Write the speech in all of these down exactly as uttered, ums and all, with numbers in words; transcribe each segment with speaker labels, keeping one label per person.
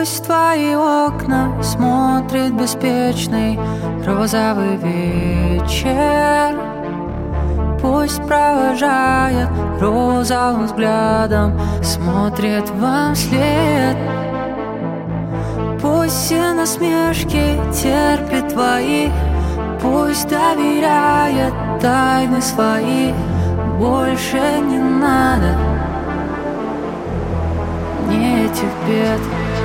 Speaker 1: Пусть твои окна смотрит беспечный розовый вечер. Пусть провожает розовым взглядом, смотрит вам вслед. Пусть все насмешки терпит твои, пусть доверяет тайны свои. Больше не надо мне этих бед.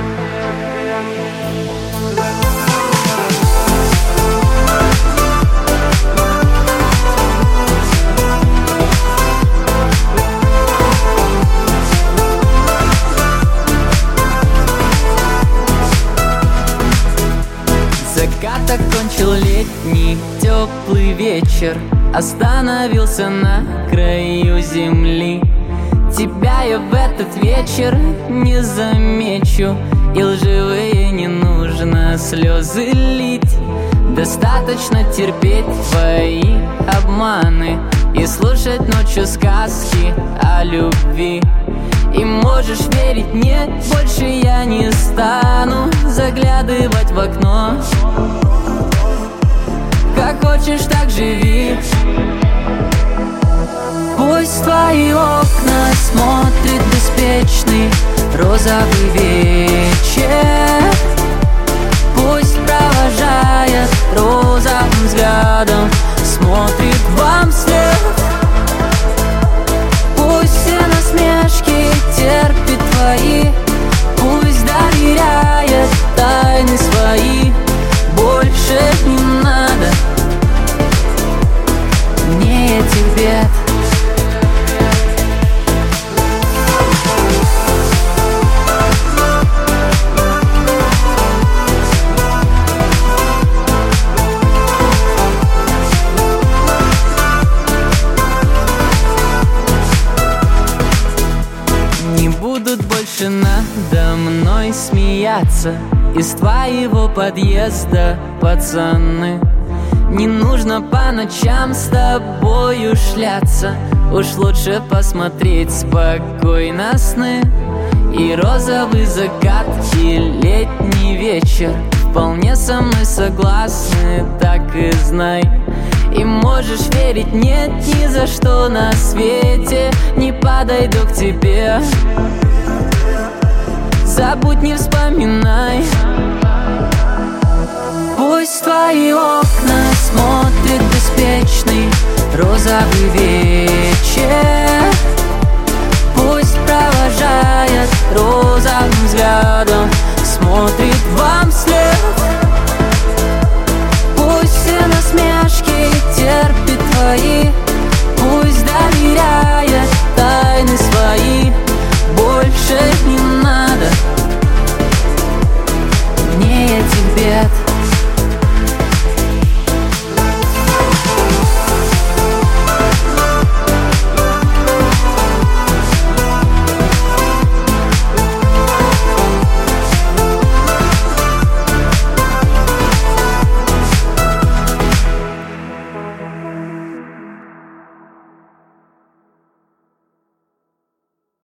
Speaker 2: Закат окончил летний теплый вечер, остановился на краю земли. Тебя я в этот вечер не замечу, и лживые не нужно слезы лить. Достаточно терпеть твои обманы и слушать ночью сказки о любви. И можешь верить, нет, больше я не стану заглядывать в окно. Как хочешь, так живи.
Speaker 1: Пусть твои окна смотрит беспечный розовый вечер. Пусть провожает розовым взглядом, смотрит вам вслед. Пусть все насмешки терпит твои, пусть доверяет тайны свои. Больше не надо мне этих бед.
Speaker 2: Не будут больше надо мной смеяться из твоего подъезда, пацаны. Не нужно по ночам с тобою шляться, уж лучше посмотреть спокойно сны. И розовый закат, и летний вечер вполне со мной согласны, так и знай. И можешь верить, нет, ни за что на свете не подойду к тебе. Забудь, не вспоминай.
Speaker 1: Пусть твои окна смотрит беспечный розовый вечер. Пусть провожает розовым взглядом, смотрит вам вслед.